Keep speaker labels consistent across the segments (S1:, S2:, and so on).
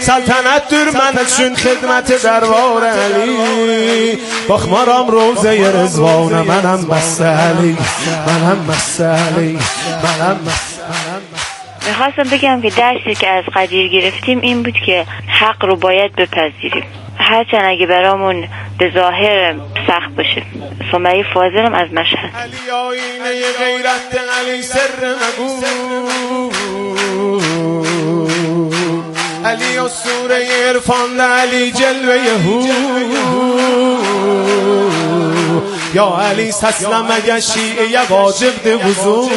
S1: سلطنت دور من چون خدمت دربار علی بخمارم روزه رضوان منم بس علی منم بس علی منم بس.
S2: میخواستم بگم که درسی که از قدیر گرفتیم این بود که حق رو باید بپذیریم هرچند اگه برامون به ظاهر سخت باشه. سمیه فاضلم از مشهد.
S1: علی آینه غیرت علی سر مگو علی اسطوره عرفان علی جلوه هو یا علی تسلم اگه شیعه واجب ده وضو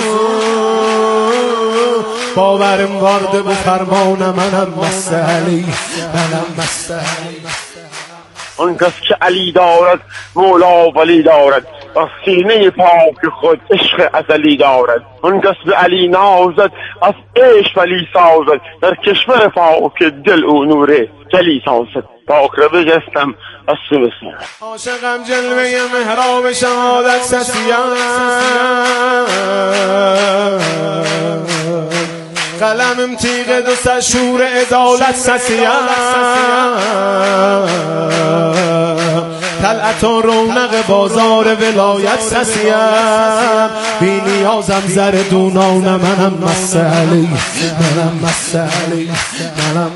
S1: باورم وارد به فرمان منم مست علی منم مست علی.
S3: آن کس که علی دارد مولا ولی دارد از سینه پاک خود عشق ازلی دارد. آن کس به علی نازد از عشق ولی سازد در کشور پاک دل او نوره جلی سازد. پاک را بجستم از سو بسیار
S1: عاشقم جلوه محراب شهادت سسیان قلمم تیغ دو شور عدالت سسیان طلعت و رونق بازار ولایت سسیان بی نیازم زر دونان منم مست علی منم مست علی منم.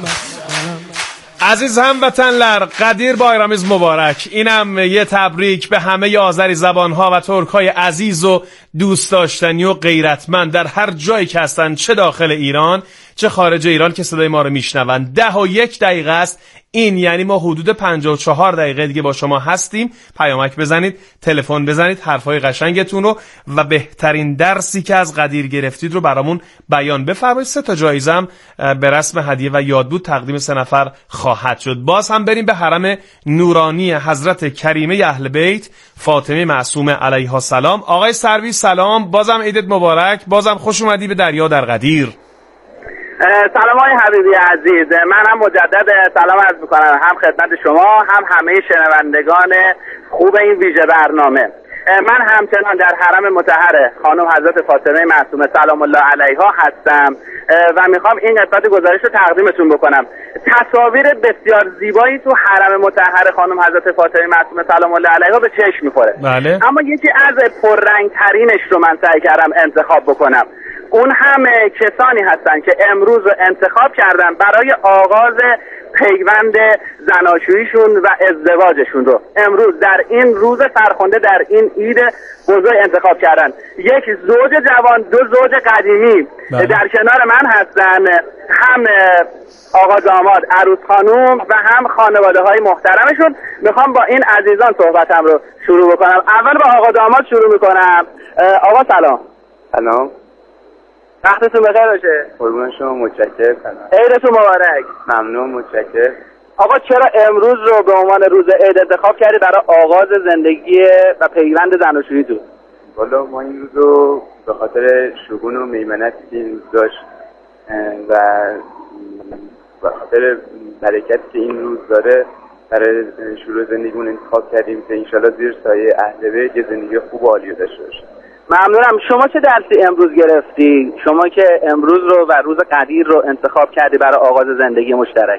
S4: عزیز هموطنلر قدیر بایرامز مبارک. اینم یه تبریک به همه آذری زبانها و ترکای عزیز و دوست داشتنی و غیرتمند در هر جایی که هستن، چه داخل ایران چه خارج ایران که صدای ما رو میشنون. 10:01 است. این یعنی ما حدود 54 دقیقه دیگه با شما هستیم. پیامک بزنید، تلفن بزنید، حرفای قشنگتون رو و بهترین درسی که از قدیر گرفتید رو برامون بیان بفرمایید. 3 تا جایزه به رسم هدیه و یادبود تقدیم 3 نفر خواهد شد. باز هم بریم به حرم نورانی حضرت کریمه اهل بیت فاطمه معصومه علیها السلام. آقای سروی سلام، بازم عیدت مبارک، بازم خوش اومدی به دریا در قدیر.
S5: سلام های حبیبی عزیز، من هم مجدد سلام عرض میکنم هم خدمت شما هم همه شنوندگان خوب این ویژه برنامه. من همچنان در حرم مطهر خانم حضرت فاطمه معصومه سلام الله علیها هستم و میخوام این قسمت گزارش رو تقدیمتون بکنم. تصاویر بسیار زیبایی تو حرم مطهر خانم حضرت فاطمه معصومه سلام الله علیها به چشم میخوره.
S4: بله.
S5: اما یکی از پررنگ ترینش رو من سعی کردم انتخاب بکنم. اون هم کسانی هستن که امروز رو انتخاب کردن برای آغاز پیوند زناشوییشون و ازدواجشون رو. امروز در این روز فرخنده، در این عید بزرگ انتخاب کردن. یک زوج جوان، 2 زوج قدیمی در کنار من هستن، هم آقا داماد عروس خانوم و هم خانواده های محترمشون. میخوام با این عزیزان صحبتم رو شروع بکنم. اول با آقا داماد شروع میکنم. آقا سلام.
S3: سلام،
S5: وقتتون بخیر باشه.
S3: قربون شما، متشکرم.
S5: عیدتون مبارک.
S3: ممنون، متشکرم.
S5: آقا چرا امروز رو به عنوان روز عید انتخاب کردی برای آغاز زندگی و پیوند زناشوییتون؟
S3: والا ما این روز رو به خاطر شگون و میمنتی که این روز داشت و به خاطر برکتی که این روز داره برای شروع زندگیمون انتخاب کردیم که انشالله زیر سایه اهل بیت یه زندگی خوب و عالی داشته باشیم.
S5: ممنونم. شما چه درسی امروز گرفتی؟ شما که امروز رو و روز قدیر رو انتخاب کردی برای آغاز زندگی مشترک.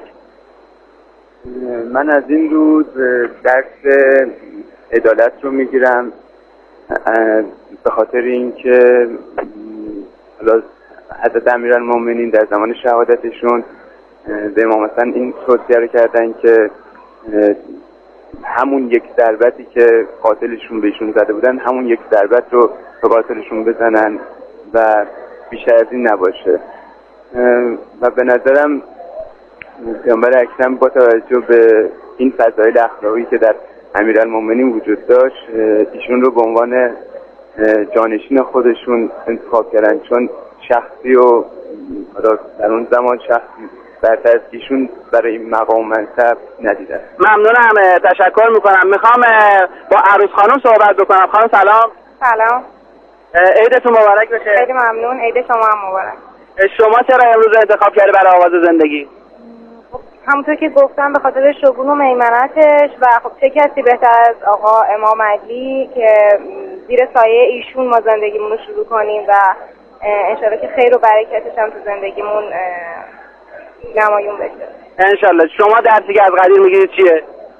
S3: من از این روز درس عدالت رو میگیرم به خاطر اینکه حالا حضرت امیرالمومنین در زمان شهادتشون به امام حسن این توصیه رو کردن که همون یک ضربتی که قاتلشون بهشون زده بودن همون یک ضربت رو به قاتلشون بزنن و بیشتر از این نباشه. و به نظرم پیامبر اکرم با توجه به این فضایل اخلاقی که در امیرالمومنین وجود داشت ایشون رو به عنوان جانشین خودشون انتخاب کردن، چون شخصی و در اون زمان شخصی برتر از ایشون برای این مقام منصب ندیدن.
S5: ممنونم، تشکر میکنم. میخوام با عروس خانم صحبت بکنم. خانم سلام.
S6: سلام،
S5: عیدتون مبارک بشه.
S6: خیلی ممنون، عید شما هم مبارک.
S5: شما چرا امروز انتخاب کردی برای آغاز زندگی؟
S6: همونطور که گفتم به خاطر شگون و میمنتش و خب چه کسی بهتر از آقا امام علی که زیر سایه ایشون ما زندگیمون رو شروع کنیم و انشالله که خیر و برکتش هم تو زندگیمون نمایون بشه
S5: انشالله. شما درسی که از قدیر میگیرید چیه؟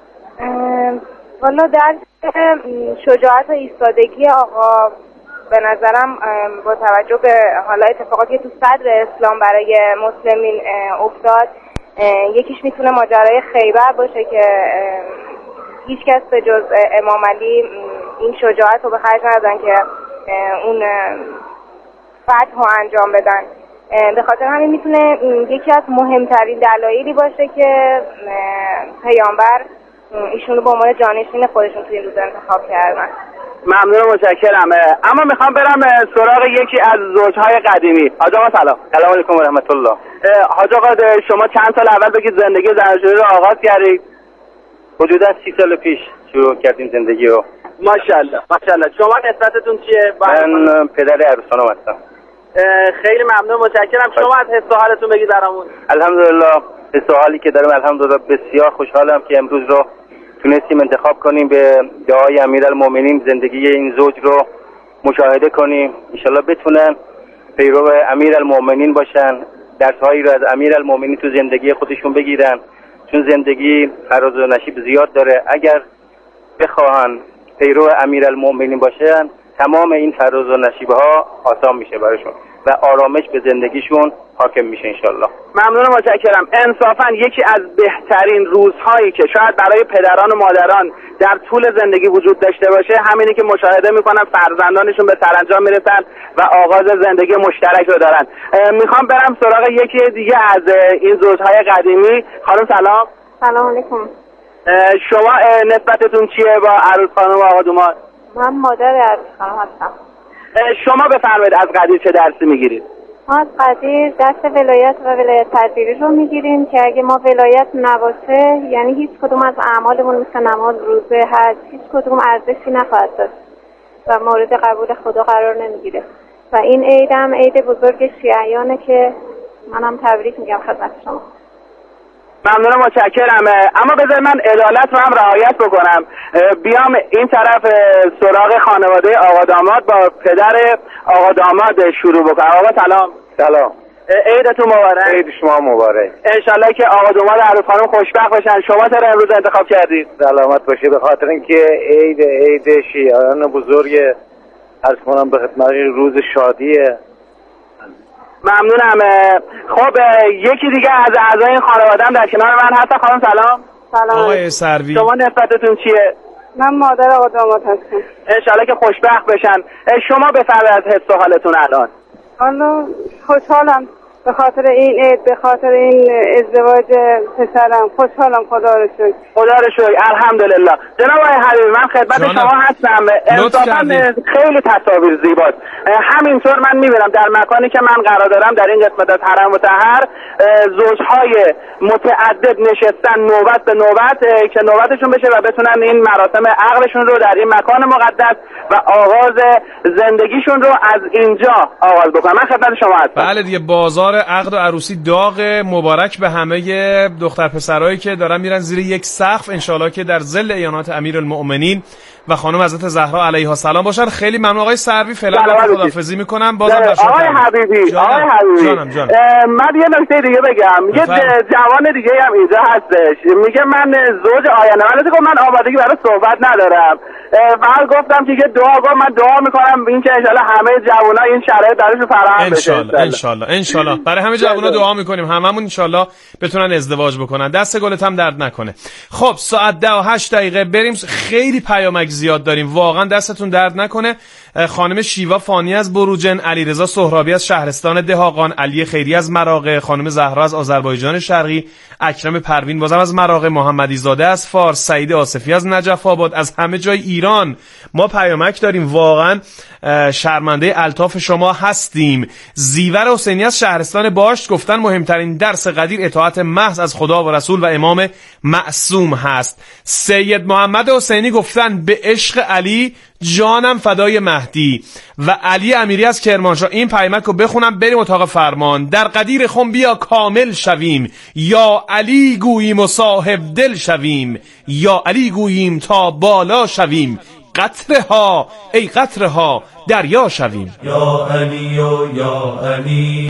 S6: والا درس شجاعت و ایستادگی آقا به نظرم با توجه به حالا اتفاقاتی که تو صدر اسلام برای مسلمین افتاد، یکیش میتونه ماجرای خیبر باشه که هیچ کس به جز امام علی این شجاعت رو به خرج ندادن که اون فتح رو انجام بدن. به خاطر همین میتونه یکی از مهمترین دلایلی باشه که پیامبر ایشون رو به عنوان جانشین خودشون توی این روز انتخاب کردن.
S5: ممنون و متشکرم. اما میخوام برم سراغ یکی از زوجهای قدیمی. حاج آقا سلام.
S3: سلام علیکم و رحمت الله.
S5: حاج آقا شما چند سال اول بگید زندگی زناشویی رو آغاز کردید؟
S3: حدودا 30 سال پیش شروع کردیم زندگی رو.
S5: ماشاءالله ماشاءالله. شما نسبتتون چیه؟
S3: من پدر عروسانم هستم.
S5: خیلی ممنون متشکرم. شما از حس و حالتون بگید برامون.
S3: الحمدلله حس و حالی که دارم الحمدلله بسیار خوشحالم که امروز رو تونستیم انتخاب کنیم به دعای امیرالمومنین زندگی این زوج رو مشاهده کنیم. انشالله بتونن پیرو امیرالمومنین باشن، درس‌هایی رو از امیرالمومنین تو زندگی خودشون بگیرن، چون زندگی فراز و نشیب زیاد داره. اگر بخواهن پیرو امیرالمومنین باشن تمام این فراز و نشیب‌ها آسان میشه براشون و آرامش به زندگیشون حاکم میشه انشالله.
S5: ممنون و متشکرم. انصافا یکی از بهترین روزهایی که شاید برای پدران و مادران در طول زندگی وجود داشته باشه همینی که مشاهده میکنن فرزندانشون به سرانجام میرسن و آغاز زندگی مشترک رو دارن. میخوام برم سراغ یکی دیگه از این زوجهای قدیمی. خانم سلام.
S6: سلام علیکم.
S5: شما نسبتتون چیه با عروس خانم و آقا دوماد؟
S6: من مادر عروس خانم هستم.
S5: شما بفرمایید از قدیر چه درسی میگیرید؟
S6: ما از قدیر درس ولایت و ولایت پذیری رو میگیریم که اگه ما ولایت نباشه یعنی هیچ کدوم از اعمالمون مثل نماز، روزه، حج هیچ کدوم ارزشی نخواهد داشت و مورد قبول خدا قرار نمیگیره. و این عید هم عید بزرگ شیعیانه که منم تبریک میگم خدمت شما.
S5: ممنونم متشکرم. اما بذار من عدالت رو هم رعایت بکنم، بیام این طرف سراغ خانواده آقا داماد با پدر آقا داماد شروع بکنم. آقا سلام.
S3: سلام.
S5: عیدتون مبارک.
S3: عید شما مبارک.
S5: انشالله که آقا داماد عروس خانم خوشبخت باشن. شما چرا امروز انتخاب کردید؟
S3: سلامت باشید. به خاطر اینکه عید شیعیان بزرگ عرض کنم به خدمت روز شادیه.
S5: ممنونم. خب یکی دیگه از اعضای این خانواده هم در کنار من هست. خانم سلام.
S6: سلام.
S4: آقای سروی.
S5: شما نسبتتون چیه؟
S6: من مادر آقا داماد هستم.
S5: انشالله که خوشبخت بشن. شما بفرمایید از حس و حالتون الان.
S6: حالا خوشحالم به خاطر این عید، به خاطر این ازدواج پسرم. خوشحالم. خدا رو شکر.
S5: خدا رو شکر. الحمدلله. جناب آقای حبیبی من خدمت شما هستم. انصافا خیلی تصاویر زیباست. همینطور من میبینم در مکانی که من قرار دارم در این قسمت از حرم مطهر زوجهای متعدد نشستن نوبت به نوبت که نوبتشون بشه و بتونن این مراسم عقدشون رو در این مکان مقدس و آغاز زندگیشون رو از اینجا آغاز بکنن. من خدمت شما هستم.
S4: بله دیگه، بازار عقد و عروسی داغ. مبارک به همه دختر پسرایی که دارن میرن زیر یک سقف، انشالله که در ظل اعانات امیرالمؤمنین و خانم حضرت زهرا علیها السلام باشن. خیلی ممنون آقای سروی. فعلا خداحافظی میکنم. بازم
S5: آقای حبیبی
S4: جانم.
S5: من یه نکته دیگه بگم. یه جوان دیگه هم اینجا هستش میگه من زوج آینده من آمادگی برای صحبت ندارم. بعد گفتم که من دعا میکنم این که انشالله همه جوونا این شرایط درشون فراهم بشه.
S4: انشالله برای همه جوونا دعا میکنیم هممون انشالله بتونن ازدواج بکنن. دست گلت هم درد نکنه. خب ساعت 10:08 بریم. خیلی پیامک زیاد داریم، واقعا دستتون درد نکنه. خانم شیوا فانی از بروجن، علیرضا سهرابی از شهرستان دهاقان، علی خیری از مراغه، خانم زهرا از آذربایجان شرقی، اکرم پروین بازم از مراغه، محمدی زاده از فارس، سعید آصفی از نجف آباد. از همه جای ایران ما پیامک داریم. واقعا شرمنده الطاف شما هستیم. زیور حسینی از شهرستان باشت گفتن مهمترین درس قدیر اطاعت محض از خدا و رسول و امام معصوم هست. سید محمد حسینی گفتن به عشق علی جانم فدای مهدی. و علی امیری از کرمانشاه. این پیامک رو بخونم بریم اتاق فرمان. در قدیر خم بیا کامل شویم، یا علی گوییم و صاحب دل شویم، یا علی گوییم تا بالا شویم، قطره ها ای قطره ها دریا شویم.
S7: یا علی و یا علی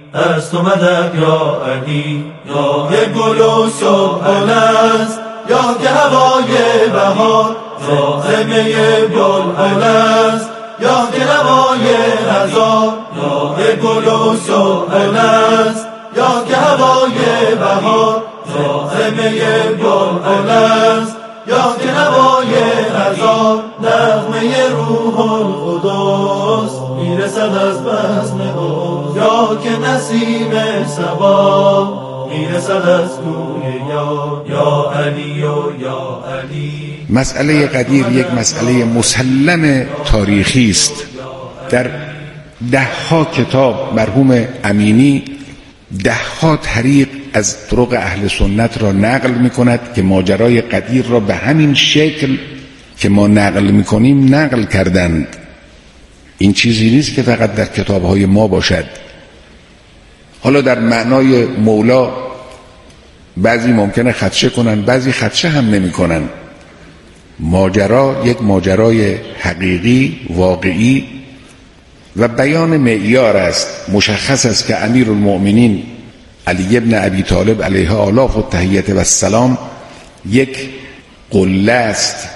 S7: از تو مدد یا علی. یا یه گل و صبح است، یا که هوای بهار، یا زمه بلبل است، یا که نوای هزار. یا یه گل و صبح است، یا که هوای بهار، یا زمه بلبل است، یا که نوای هزار. نغمه روح القدس میرسد از بزم اوست، یا که نسیم صبا میرسد از کوی یا علی و یا علی.
S8: مسئله قدیر یک مسئله مسلم تاریخی است. در دهها کتاب مرحوم امینی دهها طریق از طرق اهل سنت را نقل می کند که ماجرای قدیر را به همین شکل که ما نقل می کنیم نقل کردند. این چیزی نیست که فقط در کتابهای ما باشد. حالا در معنای مولا بعضی ممکنه خدشه کنن، بعضی خدشه هم نمی کنن. ماجرا یک ماجرای حقیقی واقعی و بیان معیار است. مشخص است که امیرالمؤمنین علی ابن ابی طالب علیه آلاف و تحیت و السلام یک قله است.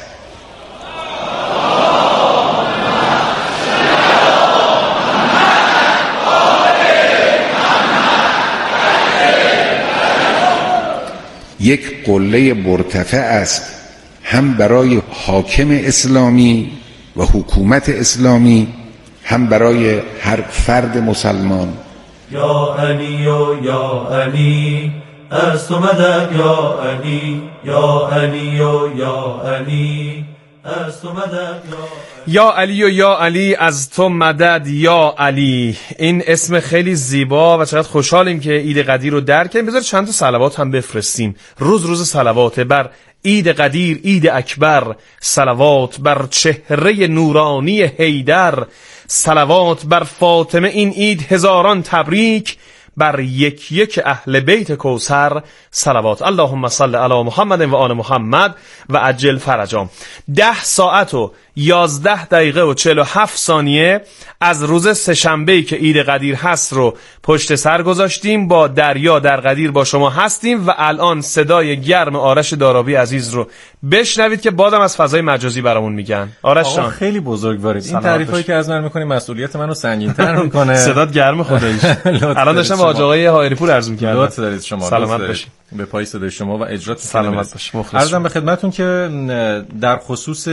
S8: یک قله مرتفع است، هم برای حاکم اسلامی و حکومت اسلامی، هم برای هر فرد مسلمان.
S7: یا علی و یا علی از تو مدد یا علی. یا علی و یا علی از تو مدد
S4: یا علی و یا علی از تو مدد یا علی. این اسم خیلی زیبا و چقدر خوشحالیم که عید قدیر رو درک کردیم. بذار چند تا صلوات هم بفرستیم. روز صلوات بر عید قدیر، عید اکبر. صلوات بر چهره نورانی حیدر. صلوات بر فاطمه این عید هزاران تبریک. بر یک یک اهل بیت کوثر صلوات. اللهم صل علی محمد و آل محمد و عجل فرجام. 10 ساعت و 11 دقیقه و 47 ثانیه از روز سه‌شنبه‌ای که عید قدیر هست رو پشت سر گذاشتیم. با دریا در قدیر با شما هستیم و الان صدای گرم آرش دارابی عزیز رو بشنوید که بازم از فضای مجازی برامون میگن. آرش جان
S9: خیلی بزرگوارید. این تعریفایی که از من می‌کنی مسئولیت منو سنگین‌تر می‌کنه.
S4: صدات گرم خداییش. الان داشتم با آقای هایری پور عرض می‌کردم.
S9: لطف دارید شما.
S4: سلامت باشید.
S9: به پای صدای شما و اجرات
S4: سلامت باشید.
S9: عرضم به خدمتتون که در خصوص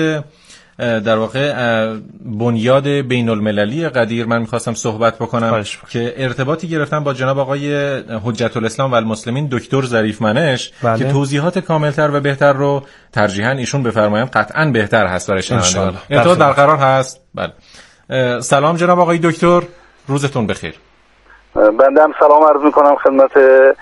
S9: در واقع بنیاد بین المللی قدیر من میخواستم صحبت بکنم که ارتباطی گرفتم با جناب آقای حجت الاسلام و المسلمین دکتر ظریف منش که توضیحات کاملتر و بهتر رو ترجیحاً ایشون بفرمایند. قطعاً بهتر هست برای شنوندگان. ارتباط برقرار هست. بله. سلام جناب آقای دکتر، روزتون بخیر.
S10: بنده هم سلام عرض میکنم خدمت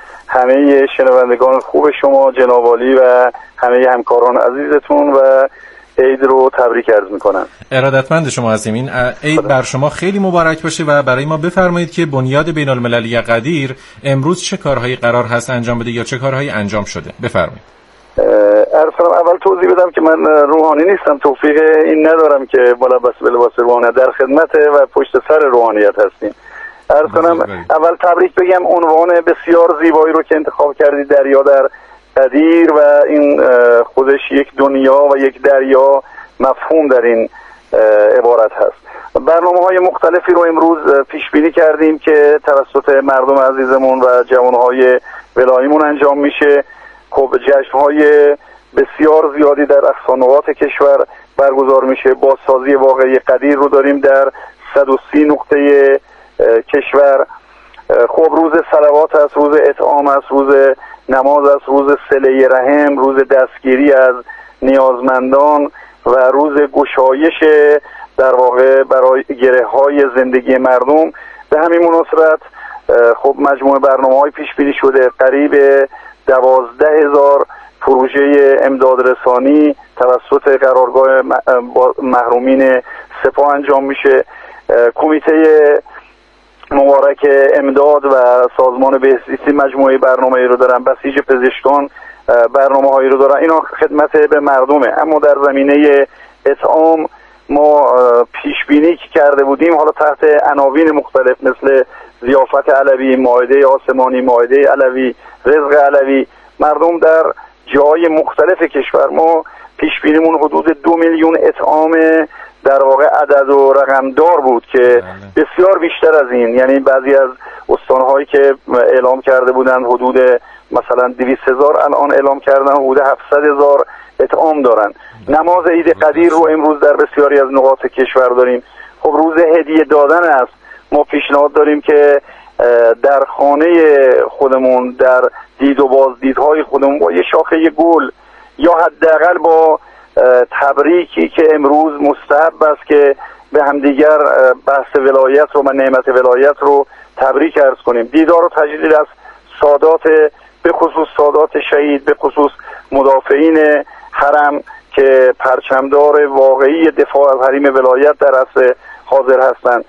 S10: همه شنوندگان خوب شما جناب عالی و همه همکاران عزیزتون و عید رو تبریک عرض میکنم.
S9: ارادتمند شما هستیم. این عید بر شما خیلی مبارک باشه و برای ما بفرمایید که بنیاد بین المللی قدیر امروز چه کارهایی قرار هست انجام بده یا چه کارهایی انجام شده؟ بفرمایید.
S10: اول توضیح بدم که من روحانی نیستم، توفیق این ندارم که بالا بس به لباس روحانیت در خدمت و پشت سر روحانیت هستیم. عرض کنم اول تبریک بگم عنوان بسیار زیبایی رو که انتخاب کردید، دریا در قدیر، و این خودش یک دنیا و یک دریا مفهوم در این عبارت هست. برنامه‌های مختلفی رو امروز پیش بینی کردیم که توسط مردم عزیزمون و جوانهای ولاییمون انجام میشه. خب جشن‌های بسیار زیادی در اقصانقاط کشور برگزار میشه. بازسازی واقعی قدیر رو داریم در 130 نقطه کشور. خب روز صلوات است، روز اطعام است، روز نماز است، روز صله رحم، روز دستگیری از نیازمندان و روز گشایش در واقع برای گره‌های زندگی مردم. به همین مناسبت خب مجموعه برنامه‌های پیش بینی شده. قریب 12,000 پروژه امداد رسانی توسط قرارگاه محرومین سپاه انجام میشه. کمیته مبارک امداد و سازمان بهزیستی مجموعه برنامه‌ای رو دارن. بسیج پزشکان برنامه‌هایی رو دارن. اینا خدمت به مردمه. اما در زمینه اطعام ما پیش بینی که کرده بودیم، حالا تحت عناوین مختلف مثل ضیافت علوی، مائده آسمانی، مائده علوی، رزق علوی، مردم در جای مختلف کشور، ما پیش بینیمون حدود 2 میلیون اطعام در واقع عدد و رقمدار بود که بسیار بیشتر از این، یعنی بعضی از استانهایی که اعلام کرده بودن حدود مثلا 200,000 الان اعلام کردن حدود 700,000 اطعام دارن. نماز عید قدیر رو امروز در بسیاری از نقاط کشور داریم. خب روز هدیه دادن است. ما پیشنهاد داریم که در خانه خودمون، در دید و بازدیدهای خودمون با یه شاخه گل یا حداقل با تبریکی که امروز مستحب است که به همدیگر بحث ولایت رو و نعمت ولایت رو تبریک عرض کنیم. دیدار و تجلیل از سادات، به خصوص سادات شهید، به خصوص مدافعین حرم که پرچمدار واقعی دفاع از حریم ولایت در عصر حاضر هستند.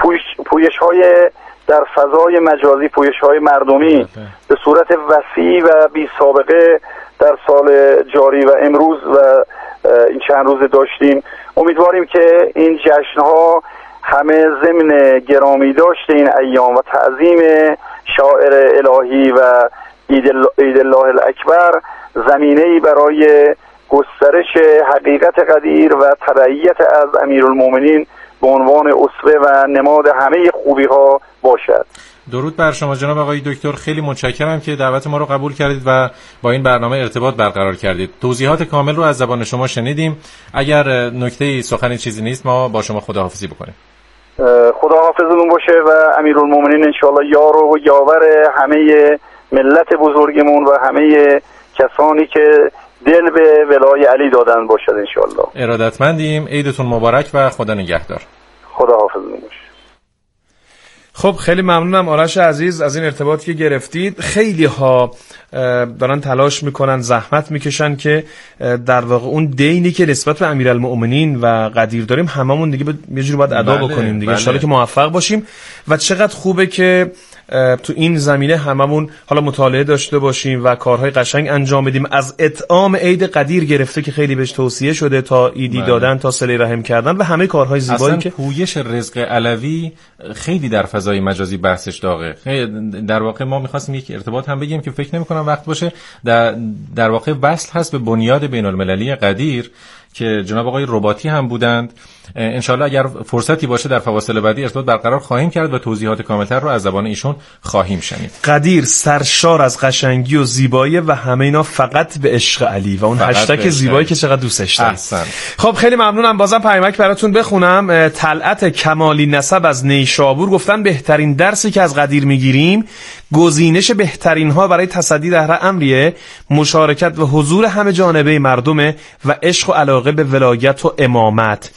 S10: پویش‌های در فضای مجازی، پویش‌های مردمی به صورت وسیع و بی سابقه در سال جاری و امروز و این چند روز داشتیم. امیدواریم که این جشن‌ها همه ضمن گرامی داشته این ایام و تعظیم شاعر الهی و عید الله الاکبر زمینه‌ای برای گسترش حقیقت قدیر و تبعیت از امیرالمومنین به عنوان اسوه و نماد همه خوبی‌ها باشد.
S9: درود بر شما جناب آقای دکتر، خیلی متشکرم که دعوت ما رو قبول کردید و با این برنامه ارتباط برقرار کردید. توضیحات کامل رو از زبان شما شنیدیم. اگر نکته‌ای سخنی چیزی نیست ما با شما خداحافظی بکنیم.
S10: خدا حافظتون باشه و امیرالمومنین انشاءالله یار و یاور همه ملت بزرگمون و همه کسانی که دل به ولای علی دادن باشد انشاءالله.
S9: ارادتمندیم. عیدتون مبارک و خدا نگهدار.
S10: خدا حافظتون باشه.
S4: خب خیلی ممنونم آرش عزیز از این ارتباطی که گرفتید. خیلی ها دارن تلاش میکنن، زحمت میکشن که در واقع اون دینی که نسبت به امیرالمؤمنین و قدیر داریم هممون دیگه یه جوری باید ادا بکنیم دیگه. ان شاءالله که موفق باشیم و چقدر خوبه که تو این زمینه هممون حالا مطالعه داشته باشیم و کارهای قشنگ انجام بدیم، از اطعام عید قدیر گرفته که خیلی بهش توصیه شده تا ایدی دادن تا صله رحم کردن و همه کارهای زیبایی که
S9: پویش رزق علوی خیلی در فضای مجازی بحثش داغه. در واقع ما می‌خواستیم یک ارتباط هم بگیم که فکر نمی‌کنم وقت باشه، در واقع وصل هست به بنیاد بین‌المللی قدیر که جناب آقای رباطی هم بودند. انشالله اگر فرصتی باشه در فواصل بعدی ارتباط برقرار خواهیم کرد و توضیحات کاملتر رو از زبان ایشون خواهیم شنید.
S4: قدیر سرشار از قشنگی و زیبایی و همه اینا فقط به عشق علی و اون هشتگ زیبایی که چقدر دوستش دارم. خب خیلی ممنونم. بازم پیامک براتون بخونم. طلعت کمالی نسب از نیشابور گفتن بهترین درسی که از قدیر میگیریم گزینش بهترین ها برای تصدی در امریه، مشارکت و حضور همه جانبه مردمه و عشق و علاقه به ولایت و امامت.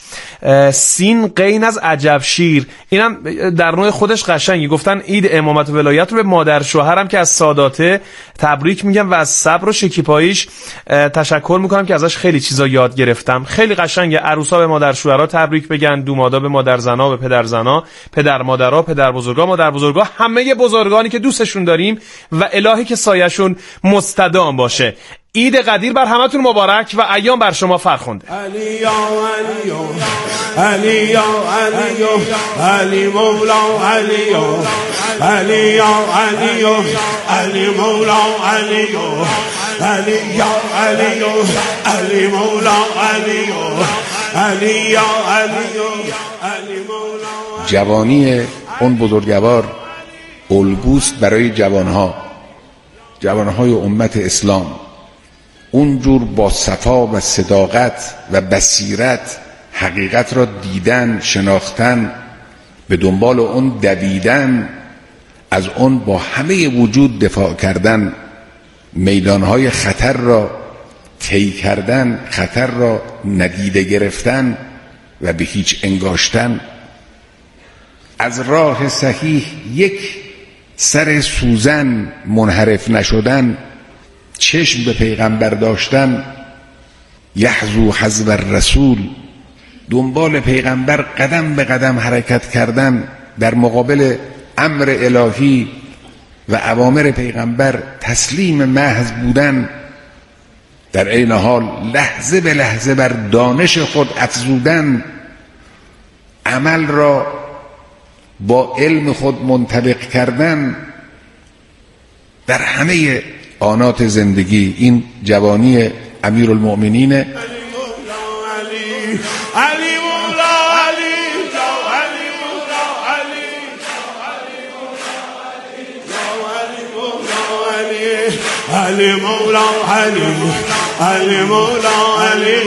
S4: سین قین از عجب شیر، اینم در نوع خودش قشنگی. گفتن عید امامت و ولایت رو به مادر شوهرم که از ساداته تبریک میگم و از صبر و شکیباییش تشکر میکنم که ازش خیلی چیزا یاد گرفتم. خیلی قشنگه. عروسا به مادر شوهرها تبریک بگن، دومادا به مادر زنا، به پدر زنا، پدر مادرها، پدر بزرگا، مادر بزرگا، همه بزرگانی که دوستشون داریم و الهی که سایه‌شون مستدام باشه. عید قدیر بر همتون مبارک و ایام بر شما فرخنده.
S1: علی یا علی یا علی یا علی یا علی مولا علی یا علی یا علی یا علی مولا علی یا علی یا علی یا علی مولا علی یا علی یا علی یا علی مولا.
S8: جوانی اون بزرگوار الگوست برای جوانهای امت اسلام. اونجور با صفا و صداقت و بصیرت حقیقت را دیدن، شناختن، به دنبال اون دویدن، از اون با همه وجود دفاع کردن، میدانهای خطر را طی کردن، خطر را ندیده گرفتن و به هیچ انگاشتن، از راه صحیح یک سر سوزن منحرف نشدن، چشم به پیغمبر داشتن، یحذو حذو الرسول، دنبال پیغمبر قدم به قدم حرکت کردن، در مقابل امر الهی و اوامر پیغمبر تسلیم محض بودن، در عین حال لحظه به لحظه بر دانش خود افزودن عمل را با علم خود منطبق کردن در همه آنات زندگی. این جوانی امیرالمؤمنین
S1: علی مولا علی مولا علی.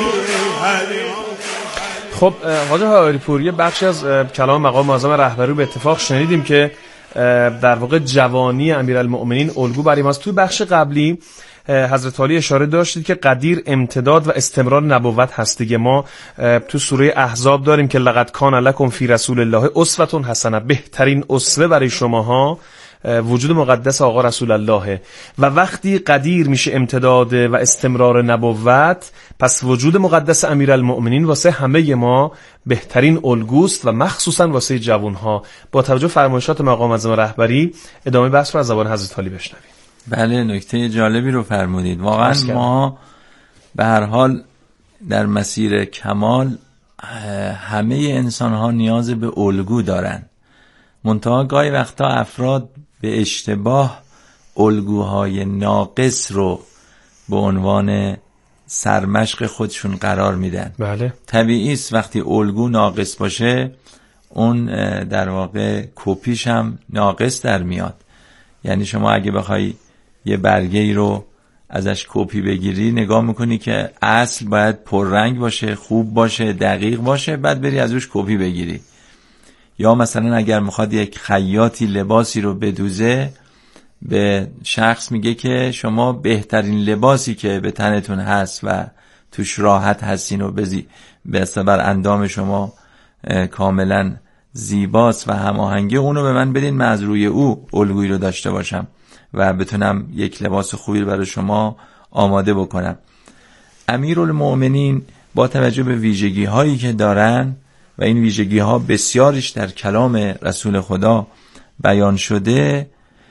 S4: خب حاج حائری پور، یه بخشی از کلام مقام معظم رهبری به اتفاق شنیدیم که در واقع جوانی امیرالمؤمنین الگو برای ماست. توی بخش قبلی حضرت علی اشاره داشتید که قدیر امتداد و استمرار نبوت هست دیگه. ما تو سوره احزاب داریم که لقد کان لکم فی رسول الله اسوة حسنه، بهترین اسوه برای شماها وجود مقدس آقا رسول الله. و وقتی قدیر میشه امتداد و استمرار نبوت، پس وجود مقدس امیرالمؤمنین واسه همه ما بهترین الگوست و مخصوصا واسه جوانها. با توجه فرمایشات مقام معظم رهبری ادامه بحث رو از زبان حضرت علی بشنویم.
S11: بله، نکته جالبی رو فرمودید. واقعا ما به هر حال در مسیر کمال همه انسان ها نیاز به الگو دارن. منتها گاهی وقتا افراد به اشتباه الگوهای ناقص رو به عنوان سرمشق خودشون قرار میدن.
S4: بله.
S11: طبیعی است وقتی الگو ناقص باشه اون در واقع کپیش هم ناقص در میاد. یعنی شما اگه بخوای یه برگه‌ای رو ازش کپی بگیری، نگاه میکنی که اصل باید پررنگ باشه، خوب باشه، دقیق باشه، بعد بری ازش کپی بگیری. یا مثلا اگر میخواد یک خیاطی لباسی رو بدوزه، به شخص میگه که شما بهترین لباسی که به تنتون هست و توش راحت هستین و به بر اندام شما کاملا زیباست و هماهنگه، اونو به من بدین، من از روی او الگویی رو داشته باشم و بتونم یک لباس خوبی رو برای شما آماده بکنم. امیرالمؤمنین با توجه به ویژگی هایی که دارن و این ویژگی ها بسیارش در کلام رسول خدا بیان شده،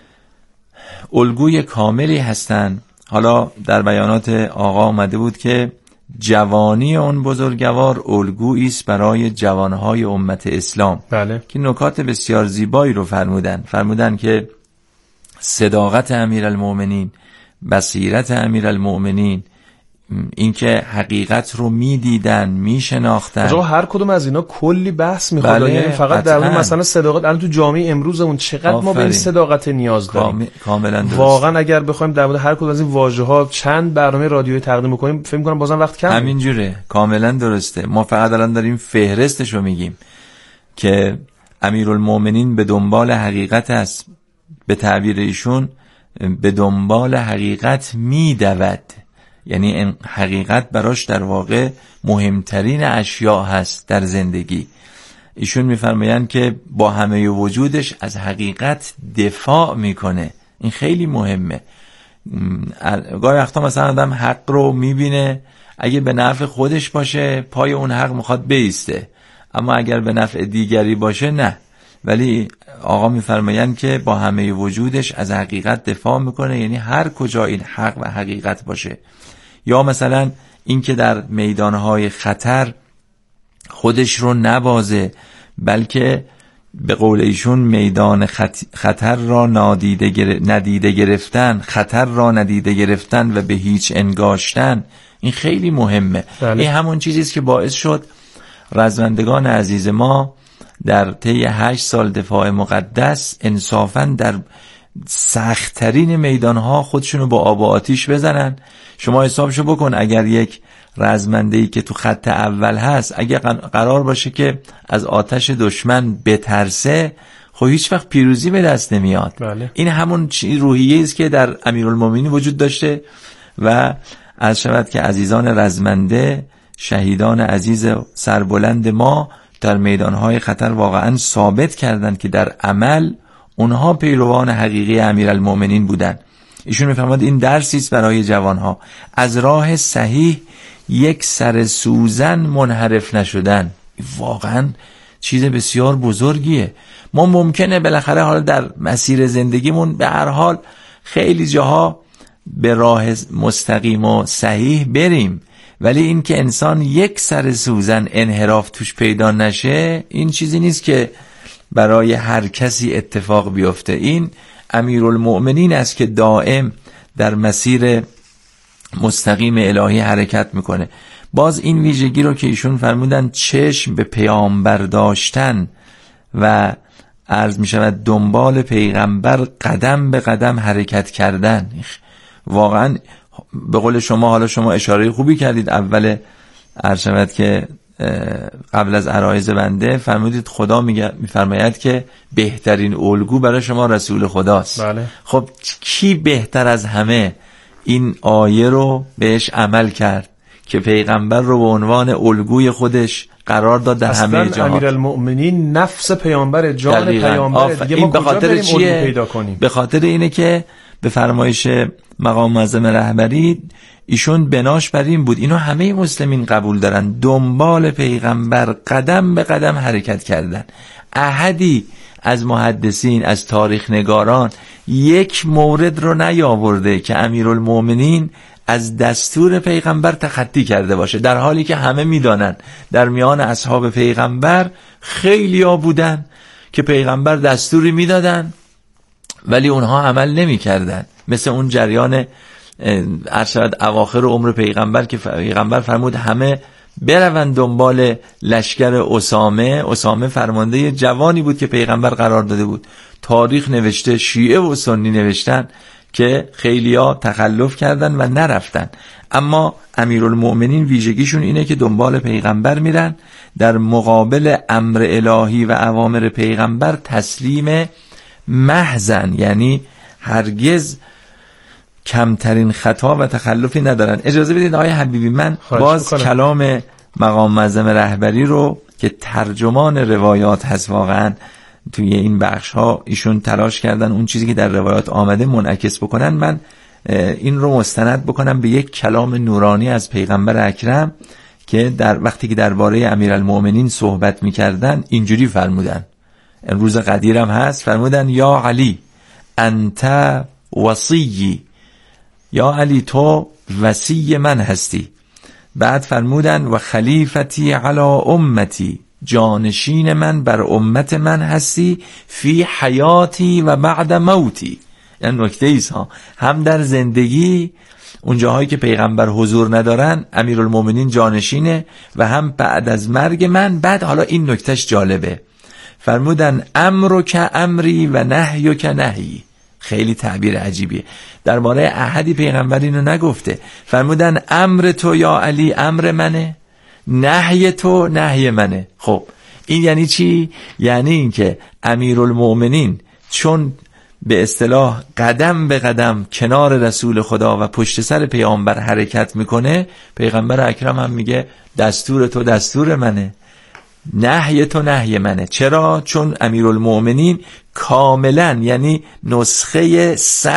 S11: الگوی کاملی هستند. حالا در بیانات آقا آمده بود که جوانی اون بزرگوار الگویی است برای جوانهای امت اسلام.
S4: بله. که
S11: نکات بسیار زیبایی رو فرمودن که صداقت امیرالمؤمنین، بصیرت امیرالمؤمنین، اینکه حقیقت رو میدیدن، میشناختن.
S4: هر کدوم از اینا کلی بحث میخواد.
S11: بله،
S4: یعنی فقط در مورد مثلا صداقت، الان تو جامعه امروزمون چقدر ما به این صداقت نیاز داریم.
S11: کاملا درست.
S4: واقعا اگر بخوایم در مورد هر کدوم از این واژه‌ها چند برنامه رادیویی تقدیم کنیم، فکر می‌کنم بازم وقت کم.
S11: همینجوره، کاملا درسته. ما فقط الان داریم فهرستش رو میگیم که امیرالمؤمنین به دنبال حقیقت است. به تعبیر ایشون به دنبال حقیقت میدود. یعنی این حقیقت براش در واقع مهمترین اشیاء هست در زندگی. ایشون میفرمایند که با همه وجودش از حقیقت دفاع میکنه. این خیلی مهمه. گاهی وقتا مثلا آدم حق رو میبینه، اگه به نفع خودش باشه پای اون حق میخواد بیسته، اما اگر به نفع دیگری باشه نه. ولی آقا میفرمایند که با همه وجودش از حقیقت دفاع میکنه، یعنی هر کجا این حق و حقیقت باشه. یا مثلا این که در میدانهای خطر خودش رو نبازه، بلکه به قول ایشون میدان خطر را ندیده گرفتن، خطر را ندیده گرفتن و به هیچ انگاشتن. این خیلی مهمه.
S4: بله.
S11: این همون چیزیست که باعث شد رزمندگان عزیز ما در طی 8 سال دفاع مقدس انصافاً در سخت‌ترین میدانها خودشونو با آب و آتیش بزنن. شما حسابشو بکن، اگر یک رزمنده‌ای که تو خط اول هست اگر قرار باشه که از آتش دشمن بترسه، خب هیچ وقت پیروزی به دست نمیاد.
S4: بله.
S11: این همون روحیه‌ای است که در امیرالمؤمنین وجود داشته و عرض شود که عزیزان رزمنده، شهیدان عزیز سربلند ما در میدانهای خطر واقعا ثابت کردند که در عمل اونها پیروان حقیقی امیرالمؤمنین بودند. ایشون میفرماد این درسی است برای جوانها، از راه صحیح یک سر سوزن منحرف نشدن. واقعا چیز بسیار بزرگیه. ما ممکنه بالاخره حالا در مسیر زندگیمون به هر حال خیلی جاها به راه مستقیم و صحیح بریم، ولی این که انسان یک سر سوزن انحراف توش پیدا نشه، این چیزی نیست که برای هر کسی اتفاق بیفته. این امیرالمؤمنین است که دائم در مسیر مستقیم الهی حرکت میکنه. باز این ویژگی رو که ایشون فرمودن چشم به پیامبر داشتن و عرض می شود دنبال پیغمبر قدم به قدم حرکت کردن، واقعا به قول شما، حالا شما اشاره خوبی کردید اول عرض شود که قبل از عرایض بنده فرمودید خدا میفرماید که بهترین الگو برای شما رسول خداست.
S4: بله.
S11: خب کی بهتر از همه این آیه رو بهش عمل کرد که پیغمبر رو به عنوان الگوی خودش قرار داد در همه جهان.
S4: امیرالمؤمنین نفس پیامبر، جان پیامبر، دیگه ما
S11: به خاطر چیه؟
S4: پیدا کنیم؟
S11: به خاطر اینه که به فرمایش مقام معظم رهبری ایشون بناش بر این بود، اینو همه مسلمین قبول دارن، دنبال پیغمبر قدم به قدم حرکت کردن. احدی از محدثین، از تاریخ نگاران یک مورد رو نیاورده که امیرالمؤمنین از دستور پیغمبر تخطی کرده باشه، در حالی که همه میدانن در میان اصحاب پیغمبر خیلی ها بودن که پیغمبر دستوری میدادن ولی اونها عمل نمی کردن. مثل اون جریان ارشد اواخر عمر پیغمبر که پیغمبر فرمود همه برون دنبال لشکر اسامه فرمانده جوانی بود که پیغمبر قرار داده بود. تاریخ نوشته، شیعه و سنی نوشتن که خیلیا تخلف کردن و نرفتن، اما امیرالمؤمنین ویژگیشون اینه که دنبال پیغمبر میرن، در مقابل امر الهی و اوامر پیغمبر تسلیم محضن، یعنی هرگز کمترین خطا و تخلفی ندارن. اجازه بدید آقای حبیبی من باز کلام مقام معظم رهبری رو که ترجمان روایات هست، واقعا توی این بخش ها ایشون تلاش کردن اون چیزی که در روایات آمده منعکس بکنن، من این رو مستند بکنم به یک کلام نورانی از پیغمبر اکرم که در وقتی که درباره امیرالمؤمنین صحبت می‌کردن اینجوری فرمودن، روز قدیرم هست، فرمودن یا علی انت وصی، یا علی تو وصی من هستی. بعد فرمودن و خلیفتی علی امتی، جانشین من بر امت من هستی، فی حیاتی و بعد موتی. این نکته ایست ها، هم در زندگی اون جاهایی که پیغمبر حضور ندارن امیرالمؤمنین جانشینه و هم بعد از مرگ من. بعد حالا این نکتهش جالبه، فرمودن امرو که امری و نهیو که نهی. خیلی تعبیر عجیبیه، درباره احدی پیغمبر اینو نگفته، فرمودن امر تو یا علی امر منه، نهی تو نهی منه. خب این یعنی چی؟ یعنی این که امیرالمؤمنین چون به اصطلاح قدم به قدم کنار رسول خدا و پشت سر پیامبر حرکت میکنه، پیغمبر اکرم هم میگه دستور تو دستور منه، نهی تو نهی منه. چرا؟ چون امیرالمؤمنین کاملا، یعنی نسخه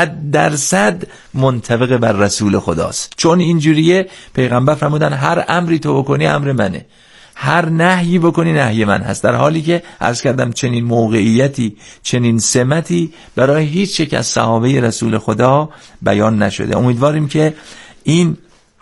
S11: 100% منطبق بر رسول خداست. چون اینجوریه پیغمبر فرمودن هر امری تو بکنی امر منه، هر نهی بکنی نهی من هست، در حالی که عرض کردم چنین موقعیتی، چنین سمتی برای هیچ یک از صحابه رسول خدا بیان نشده. امیدواریم که این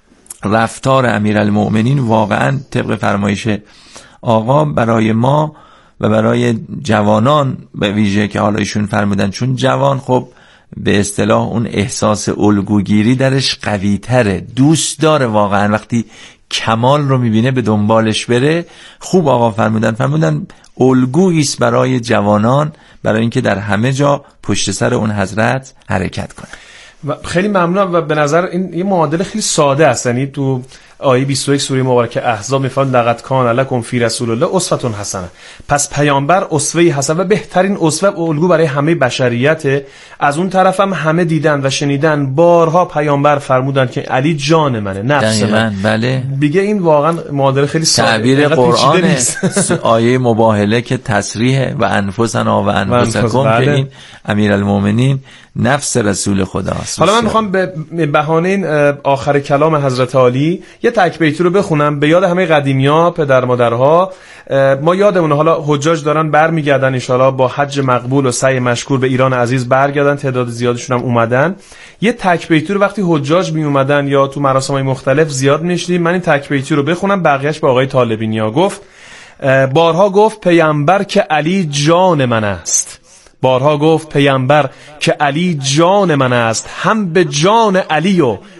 S11: رفتار امیرالمؤمنین واقعا طبق فرمایش آقا برای ما و برای جوانان به ویژه که حالا ایشون فرمودن، چون جوان خب به اصطلاح اون احساس الگوگیری درش قوی تره، دوست داره واقعا وقتی کمال رو میبینه به دنبالش بره. خوب آقا فرمودن الگوییست برای جوانان، برای اینکه در همه جا پشت سر اون حضرت حرکت کنه.
S4: و خیلی ممنونم و به نظر این یه معادله خیلی ساده است. یعنی تو آیه 21 سوره مبارکه احزاب میفرماد لقد کان لکم فی رسول الله اسوه حسنه. پس پیامبر اسوه حسن و بهترین اسوه و الگو برای همه بشریت. از اون طرف هم همه دیدن و شنیدن، بارها پیامبر فرمودن که علی جان منه، نفس من.
S11: بله.
S4: دیگه این واقعا معادله خیلی ساده،
S11: تعبیر قرآن آیه مباهله که تصریح و انفسنا و انفسکم که این امیرالمؤمنین نفس رسول خداست.
S4: حالا من میخوام به بهانه این آخر کلام حضرت علی یه تک بیتی رو بخونم به یاد همه قدیمی‌ها، پدر مادرها. ما یادمونه حالا حجاج دارن برمیگردن ان شاءالله با حج مقبول و سعی مشکور به ایران عزیز برگردن، تعداد زیادشون هم اومدن. یه تک بیتی رو وقتی حجاج می اومدن یا تو مراسم‌های مختلف زیاد میشدیم. من این تک بیتی رو بخونم، بقیه‌اش با آقای طالبینیا. گفت بارها گفت پیامبر که علی جان من است، بارها گفت پیامبر که علی جان من است، هم به جان علی و